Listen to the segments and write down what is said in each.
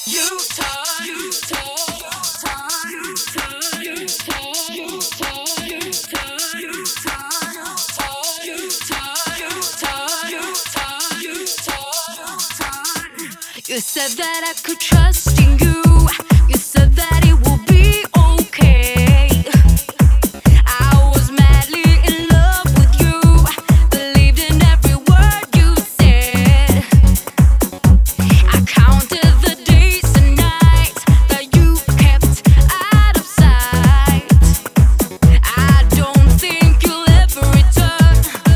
You said that I could trust in you. You said that it will be okay. I was madly in love with you, believed in every word you said. I counted the days and nights that you kept out of sight. I don't think you'll ever return.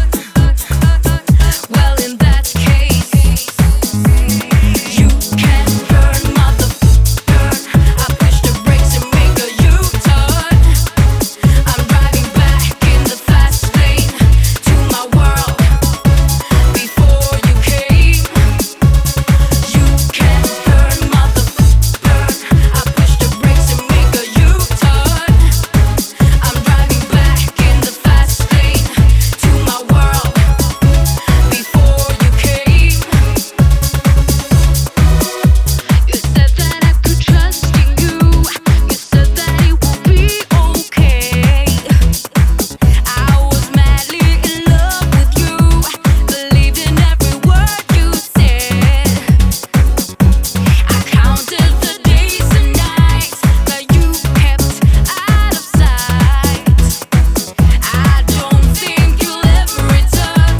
Well, in that case, you can burn, mother burn. I push the brakes and make a U-turn. I'm driving back in the fast lane to my world before you came. You can burn, mother burn. I push the brakes and make a U-turn. I'm driving back in the fast lane to my world before you came. You said that I could trust in you. You said that it will be okay. I was madly in love with you, believed in every word you said. I counted the days and nights that you kept out of sight. I don't think you'll ever return.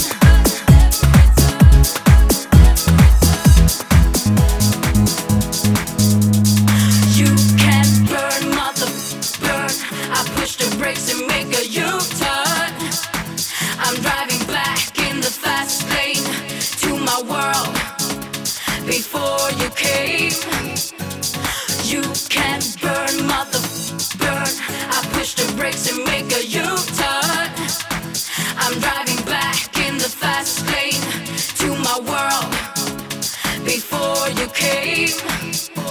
You can burn, mother burn. I push the brakes and make a U-turn. I'm driving back in the fast lane to my world before you came. You can burn, mother burn. I push the brakes and make a U-turn. I'm driving back in the fast lane to my world before you came.